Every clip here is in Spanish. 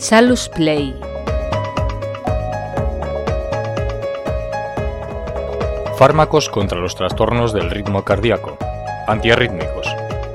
Salus Play. Fármacos contra los trastornos del ritmo cardíaco. Antiarrítmicos.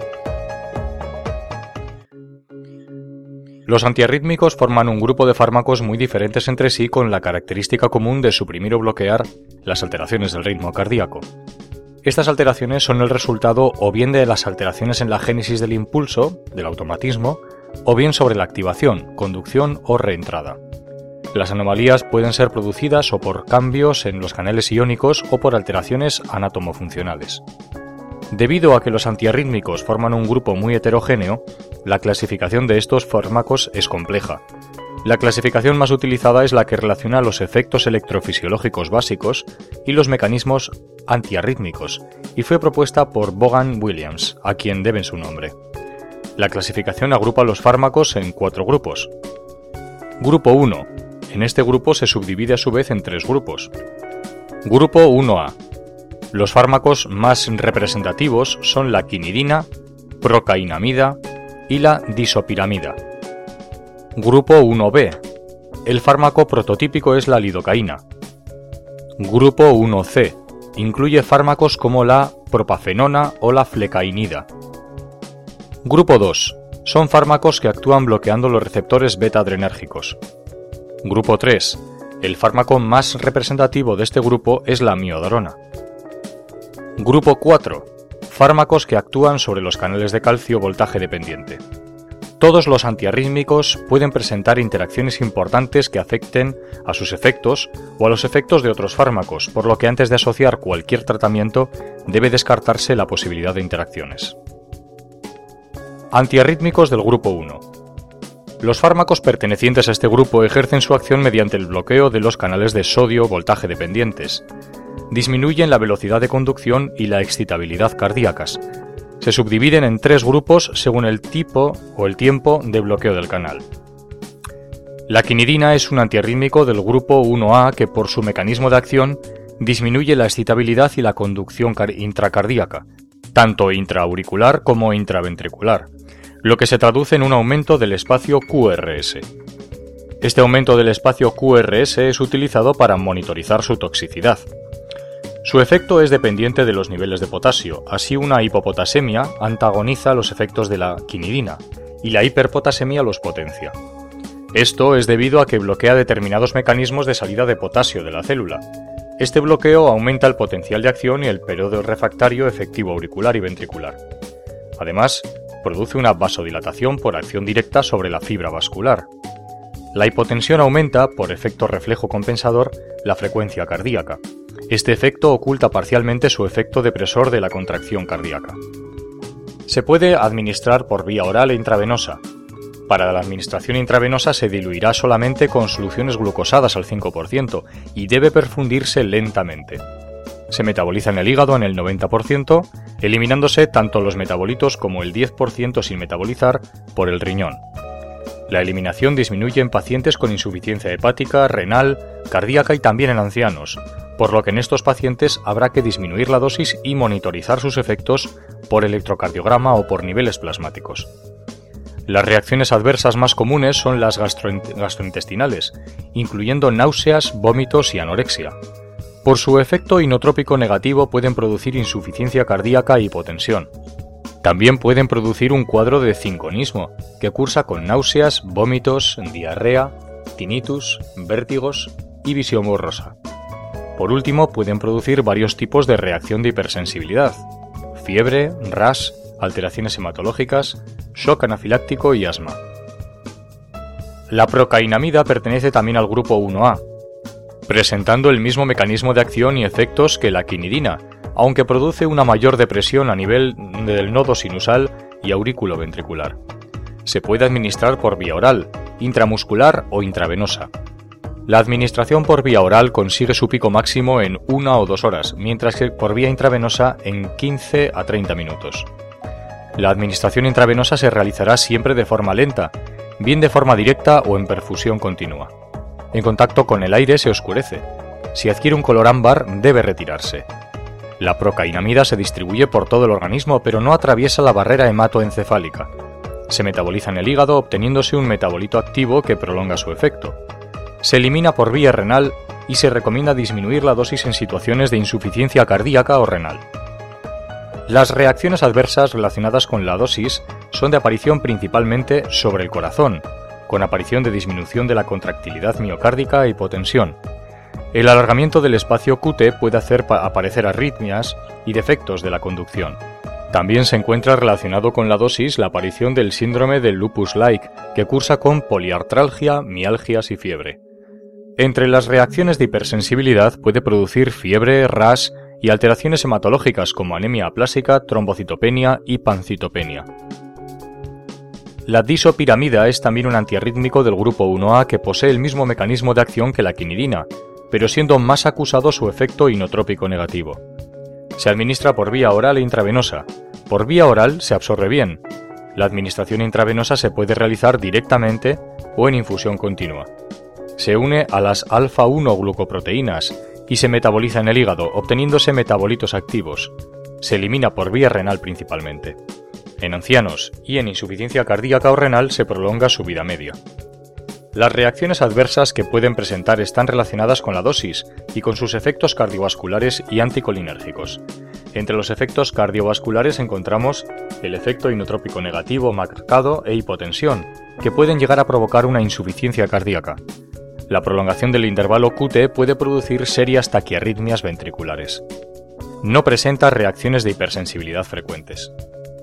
Los antiarrítmicos forman un grupo de fármacos muy diferentes entre sí con la característica común de suprimir o bloquear las alteraciones del ritmo cardíaco. Estas alteraciones son el resultado o bien de las alteraciones en la génesis del impulso, del automatismo, o bien sobre la activación, conducción o reentrada. Las anomalías pueden ser producidas o por cambios en los canales iónicos o por alteraciones anatomofuncionales. Debido a que los antiarrítmicos forman un grupo muy heterogéneo, la clasificación de estos fármacos es compleja. La clasificación más utilizada es la que relaciona los efectos electrofisiológicos básicos y los mecanismos antiarrítmicos, y fue propuesta por Vaughan Williams, a quien deben su nombre. La clasificación agrupa los fármacos en 4 grupos. Grupo 1. En este grupo se subdivide a su vez en 3 grupos. Grupo 1A. Los fármacos más representativos son la quinidina, procainamida y la disopiramida. Grupo 1B. El fármaco prototípico es la lidocaína. Grupo 1C. Incluye fármacos como la propafenona o la flecainida. Grupo 2. Son fármacos que actúan bloqueando los receptores beta-adrenérgicos. Grupo 3. El fármaco más representativo de este grupo es la amiodarona. Grupo 4. Fármacos que actúan sobre los canales de calcio voltaje dependiente. Todos los antiarrítmicos pueden presentar interacciones importantes que afecten a sus efectos o a los efectos de otros fármacos, por lo que antes de asociar cualquier tratamiento debe descartarse la posibilidad de interacciones. Antiarrítmicos del grupo 1. Los fármacos pertenecientes a este grupo ejercen su acción mediante el bloqueo de los canales de sodio voltaje dependientes. Disminuyen la velocidad de conducción y la excitabilidad cardíacas. Se subdividen en 3 grupos según el tipo o el tiempo de bloqueo del canal. La quinidina es un antiarrítmico del grupo 1A que por su mecanismo de acción disminuye la excitabilidad y la conducción intracardíaca, tanto intraauricular como intraventricular, lo que se traduce en un aumento del espacio QRS. Este aumento del espacio QRS es utilizado para monitorizar su toxicidad. Su efecto es dependiente de los niveles de potasio, así una hipopotasemia antagoniza los efectos de la quinidina y la hiperpotasemia los potencia. Esto es debido a que bloquea determinados mecanismos de salida de potasio de la célula. Este bloqueo aumenta el potencial de acción y el periodo refractario efectivo auricular y ventricular. Además, produce una vasodilatación por acción directa sobre la fibra vascular. La hipotensión aumenta, por efecto reflejo compensador, la frecuencia cardíaca. Este efecto oculta parcialmente su efecto depresor de la contracción cardíaca. Se puede administrar por vía oral e intravenosa. Para la administración intravenosa se diluirá solamente con soluciones glucosadas al 5% y debe perfundirse lentamente. Se metaboliza en el hígado en el 90%, eliminándose tanto los metabolitos como el 10% sin metabolizar por el riñón. La eliminación disminuye en pacientes con insuficiencia hepática, renal, cardíaca y también en ancianos, por lo que en estos pacientes habrá que disminuir la dosis y monitorizar sus efectos por electrocardiograma o por niveles plasmáticos. Las reacciones adversas más comunes son las gastrointestinales, incluyendo náuseas, vómitos y anorexia. Por su efecto inotrópico negativo pueden producir insuficiencia cardíaca e hipotensión. También pueden producir un cuadro de cinconismo, que cursa con náuseas, vómitos, diarrea, tinnitus, vértigos y visión borrosa. Por último, pueden producir varios tipos de reacción de hipersensibilidad: fiebre, rash, alteraciones hematológicas, shock anafiláctico y asma. La procainamida pertenece también al grupo 1A, presentando el mismo mecanismo de acción y efectos que la quinidina, aunque produce una mayor depresión a nivel del nodo sinusal y aurículo-ventricular. Se puede administrar por vía oral, intramuscular o intravenosa. La administración por vía oral consigue su pico máximo en 1 o 2 horas, mientras que por vía intravenosa en 15 a 30 minutos. La administración intravenosa se realizará siempre de forma lenta, bien de forma directa o en perfusión continua. En contacto con el aire se oscurece. Si adquiere un color ámbar, debe retirarse. La procainamida se distribuye por todo el organismo, pero no atraviesa la barrera hematoencefálica. Se metaboliza en el hígado obteniéndose un metabolito activo que prolonga su efecto. Se elimina por vía renal y se recomienda disminuir la dosis en situaciones de insuficiencia cardíaca o renal. Las reacciones adversas relacionadas con la dosis son de aparición principalmente sobre el corazón, con aparición de disminución de la contractilidad miocárdica e hipotensión. El alargamiento del espacio QT puede hacer aparecer arritmias y defectos de la conducción. También se encuentra relacionado con la dosis la aparición del síndrome del lupus-like, que cursa con poliartralgia, mialgias y fiebre. Entre las reacciones de hipersensibilidad puede producir fiebre, rash y alteraciones hematológicas como anemia aplásica, trombocitopenia y pancitopenia. La disopiramida es también un antiarrítmico del grupo 1A que posee el mismo mecanismo de acción que la quinidina, pero siendo más acusado su efecto inotrópico negativo. Se administra por vía oral e intravenosa. Por vía oral se absorbe bien. La administración intravenosa se puede realizar directamente o en infusión continua. Se une a las alfa-1 glucoproteínas y se metaboliza en el hígado, obteniéndose metabolitos activos. Se elimina por vía renal principalmente. En ancianos y en insuficiencia cardíaca o renal se prolonga su vida media. Las reacciones adversas que pueden presentar están relacionadas con la dosis y con sus efectos cardiovasculares y anticolinérgicos. Entre los efectos cardiovasculares encontramos el efecto inotrópico negativo marcado e hipotensión, que pueden llegar a provocar una insuficiencia cardíaca. La prolongación del intervalo QT puede producir serias taquiarritmias ventriculares. No presenta reacciones de hipersensibilidad frecuentes.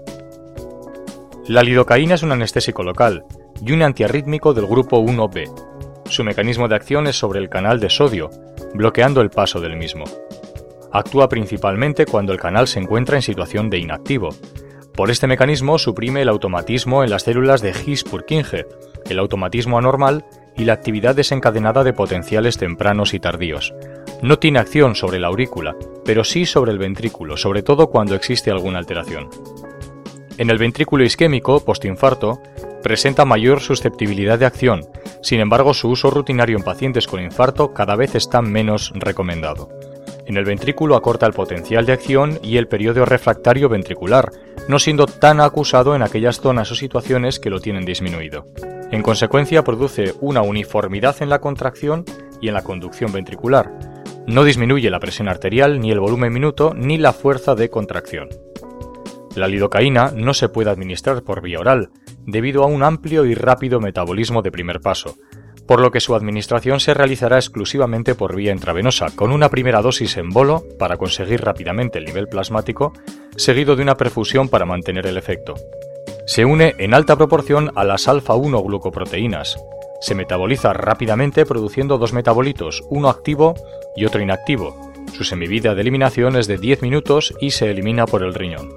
La lidocaína es un anestésico local y un antiarrítmico del grupo 1B. Su mecanismo de acción es sobre el canal de sodio, bloqueando el paso del mismo. Actúa principalmente cuando el canal se encuentra en situación de inactivo. Por este mecanismo suprime el automatismo en las células de His-Purkinje, el automatismo anormal y la actividad desencadenada de potenciales tempranos y tardíos. No tiene acción sobre la aurícula, pero sí sobre el ventrículo, sobre todo cuando existe alguna alteración. En el ventrículo isquémico, postinfarto, presenta mayor susceptibilidad de acción, sin embargo su uso rutinario en pacientes con infarto cada vez está menos recomendado. En el ventrículo acorta el potencial de acción y el periodo refractario ventricular, no siendo tan acusado en aquellas zonas o situaciones que lo tienen disminuido. En consecuencia produce una uniformidad en la contracción y en la conducción ventricular. No disminuye la presión arterial, ni el volumen minuto, ni la fuerza de contracción. La lidocaína no se puede administrar por vía oral, debido a un amplio y rápido metabolismo de primer paso, por lo que su administración se realizará exclusivamente por vía intravenosa, con una primera dosis en bolo para conseguir rápidamente el nivel plasmático, seguido de una perfusión para mantener el efecto. Se une en alta proporción a las alfa-1 glucoproteínas. Se metaboliza rápidamente produciendo dos metabolitos, uno activo y otro inactivo. Su semivida de eliminación es de 10 minutos y se elimina por el riñón.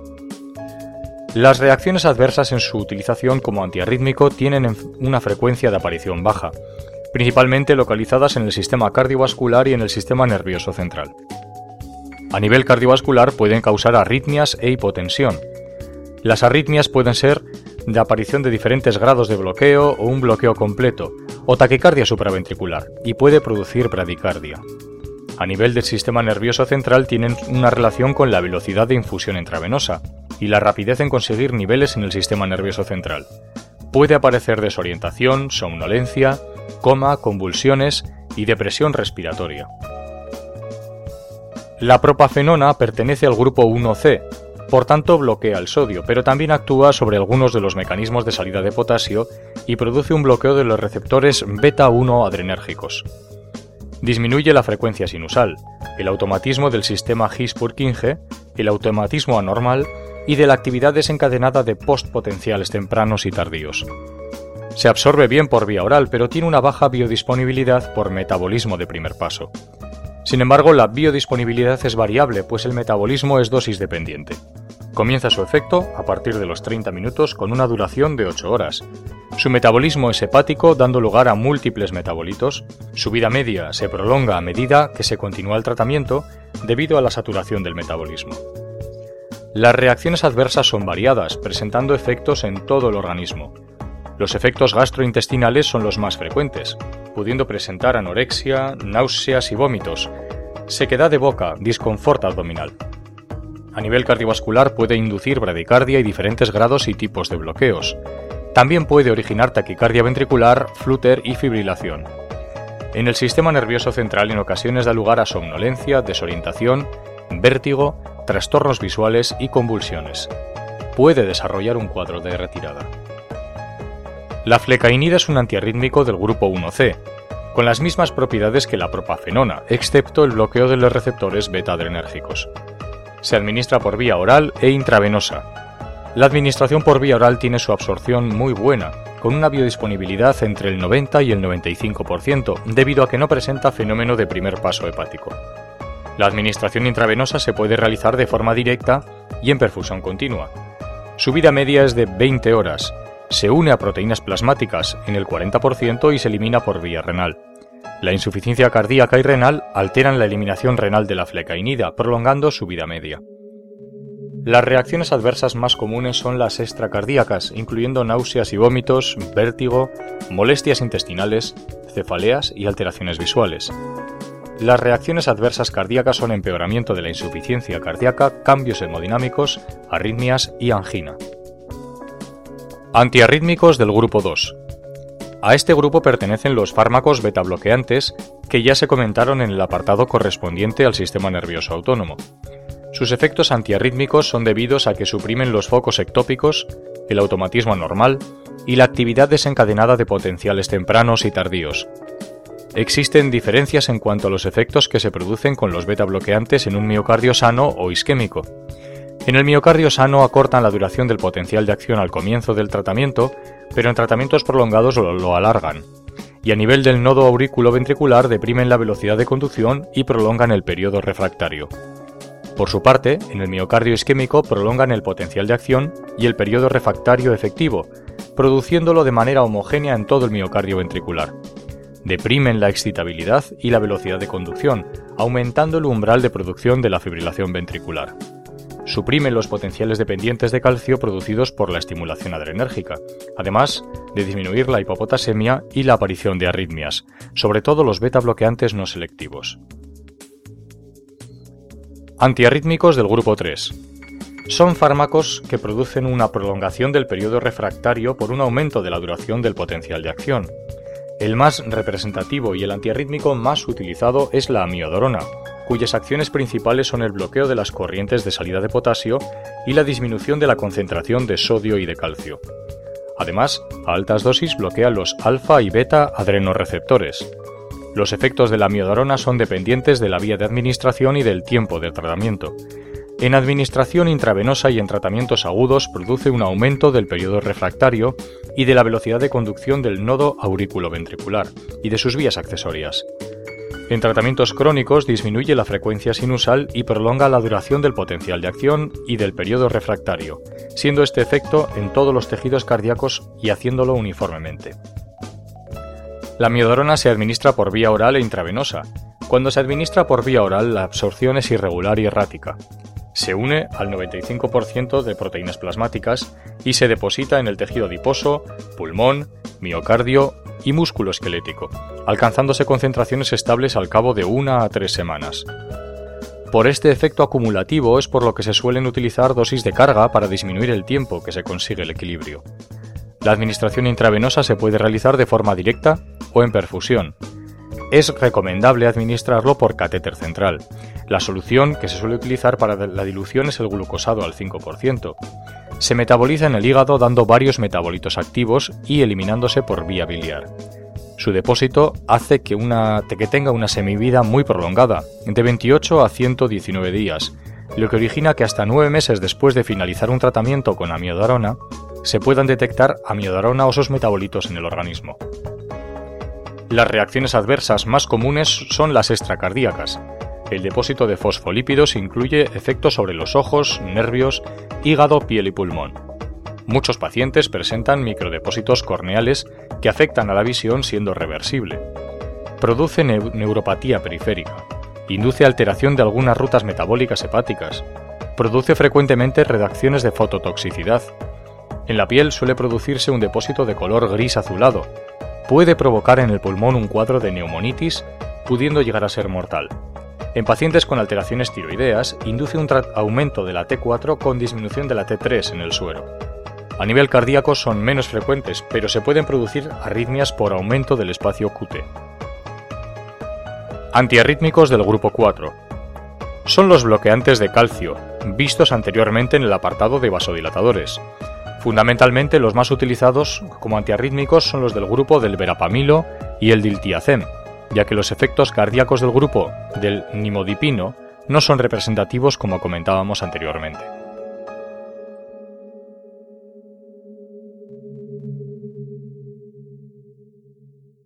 Las reacciones adversas en su utilización como antiarrítmico tienen una frecuencia de aparición baja, principalmente localizadas en el sistema cardiovascular y en el sistema nervioso central. A nivel cardiovascular pueden causar arritmias e hipotensión. Las arritmias pueden ser de aparición de diferentes grados de bloqueo o un bloqueo completo, o taquicardia supraventricular, y puede producir bradicardia. A nivel del sistema nervioso central tienen una relación con la velocidad de infusión intravenosa y la rapidez en conseguir niveles en el sistema nervioso central. Puede aparecer desorientación, somnolencia, coma, convulsiones y depresión respiratoria. La propafenona pertenece al grupo 1C, por tanto bloquea el sodio, pero también actúa sobre algunos de los mecanismos de salida de potasio y produce un bloqueo de los receptores beta-1 adrenérgicos. Disminuye la frecuencia sinusal, el automatismo del sistema His-Purkinje, el automatismo anormal y de la actividad desencadenada de postpotenciales tempranos y tardíos. Se absorbe bien por vía oral, pero tiene una baja biodisponibilidad por metabolismo de primer paso. Sin embargo, la biodisponibilidad es variable, pues el metabolismo es dosis dependiente. Comienza su efecto a partir de los 30 minutos con una duración de 8 horas. Su metabolismo es hepático, dando lugar a múltiples metabolitos. Su vida media se prolonga a medida que se continúa el tratamiento debido a la saturación del metabolismo. Las reacciones adversas son variadas, presentando efectos en todo el organismo. Los efectos gastrointestinales son los más frecuentes, pudiendo presentar anorexia, náuseas y vómitos, sequedad de boca, disconfort abdominal. A nivel cardiovascular puede inducir bradicardia y diferentes grados y tipos de bloqueos. También puede originar taquicardia ventricular, flúter y fibrilación. En el sistema nervioso central en ocasiones da lugar a somnolencia, desorientación, vértigo, trastornos visuales y convulsiones. Puede desarrollar un cuadro de retirada. La flecainida es un antiarrítmico del grupo 1C, con las mismas propiedades que la propafenona, excepto el bloqueo de los receptores beta-adrenérgicos. Se administra por vía oral e intravenosa. La administración por vía oral tiene su absorción muy buena, con una biodisponibilidad entre el 90 y el 95%, debido a que no presenta fenómeno de primer paso hepático. La administración intravenosa se puede realizar de forma directa y en perfusión continua. Su vida media es de 20 horas. Se une a proteínas plasmáticas en el 40% y se elimina por vía renal. La insuficiencia cardíaca y renal alteran la eliminación renal de la flecainida, prolongando su vida media. Las reacciones adversas más comunes son las extracardíacas, incluyendo náuseas y vómitos, vértigo, molestias intestinales, cefaleas y alteraciones visuales. Las reacciones adversas cardíacas son empeoramiento de la insuficiencia cardíaca, cambios hemodinámicos, arritmias y angina. Antiarrítmicos del grupo 2. A este grupo pertenecen los fármacos betabloqueantes que ya se comentaron en el apartado correspondiente al sistema nervioso autónomo. Sus efectos antiarrítmicos son debidos a que suprimen los focos ectópicos, el automatismo anormal y la actividad desencadenada de potenciales tempranos y tardíos. Existen diferencias en cuanto a los efectos que se producen con los betabloqueantes en un miocardio sano o isquémico. En el miocardio sano acortan la duración del potencial de acción al comienzo del tratamiento, pero en tratamientos prolongados lo alargan. Y a nivel del nodo auriculoventricular deprimen la velocidad de conducción y prolongan el periodo refractario. Por su parte, en el miocardio isquémico prolongan el potencial de acción y el periodo refractario efectivo, produciéndolo de manera homogénea en todo el miocardio ventricular. Deprimen la excitabilidad y la velocidad de conducción, aumentando el umbral de producción de la fibrilación ventricular. Suprimen los potenciales dependientes de calcio producidos por la estimulación adrenérgica, además de disminuir la hipopotasemia y la aparición de arritmias, sobre todo los beta-bloqueantes no selectivos. Antiarrítmicos del grupo 3. Son fármacos que producen una prolongación del periodo refractario por un aumento de la duración del potencial de acción. El más representativo y el antiarrítmico más utilizado es la amiodarona, cuyas acciones principales son el bloqueo de las corrientes de salida de potasio y la disminución de la concentración de sodio y de calcio. Además, a altas dosis bloquea los alfa y beta adrenoreceptores. Los efectos de la amiodarona son dependientes de la vía de administración y del tiempo de tratamiento. En administración intravenosa y en tratamientos agudos produce un aumento del periodo refractario y de la velocidad de conducción del nodo auriculoventricular y de sus vías accesorias. En tratamientos crónicos disminuye la frecuencia sinusal y prolonga la duración del potencial de acción y del periodo refractario, siendo este efecto en todos los tejidos cardíacos y haciéndolo uniformemente. La amiodarona se administra por vía oral e intravenosa. Cuando se administra por vía oral, la absorción es irregular y errática. Se une al 95% de proteínas plasmáticas y se deposita en el tejido adiposo, pulmón, miocardio y músculo esquelético, alcanzándose concentraciones estables al cabo de 1 a 3 semanas. Por este efecto acumulativo es por lo que se suelen utilizar dosis de carga para disminuir el tiempo que se consigue el equilibrio. La administración intravenosa se puede realizar de forma directa o en perfusión. Es recomendable administrarlo por catéter central. La solución que se suele utilizar para la dilución es el glucosado al 5%. Se metaboliza en el hígado dando varios metabolitos activos y eliminándose por vía biliar. Su depósito hace que tenga una semivida muy prolongada, de 28 a 119 días, lo que origina que hasta 9 meses después de finalizar un tratamiento con amiodarona, se puedan detectar amiodarona o sus metabolitos en el organismo. Las reacciones adversas más comunes son las extracardíacas. El depósito de fosfolípidos incluye efectos sobre los ojos, nervios, hígado, piel y pulmón. Muchos pacientes presentan microdepósitos corneales que afectan a la visión siendo reversible. Produce neuropatía periférica. Induce alteración de algunas rutas metabólicas hepáticas. Produce frecuentemente reacciones de fototoxicidad. En la piel suele producirse un depósito de color gris azulado. Puede provocar en el pulmón un cuadro de neumonitis, pudiendo llegar a ser mortal. En pacientes con alteraciones tiroideas, induce un aumento de la T4 con disminución de la T3 en el suero. A nivel cardíaco son menos frecuentes, pero se pueden producir arritmias por aumento del espacio QT. Antiarrítmicos del grupo 4. Son los bloqueantes de calcio, vistos anteriormente en el apartado de vasodilatadores. Fundamentalmente los más utilizados como antiarrítmicos son los del grupo del verapamilo y el diltiazem, ya que los efectos cardíacos del grupo del nimodipino no son representativos como comentábamos anteriormente.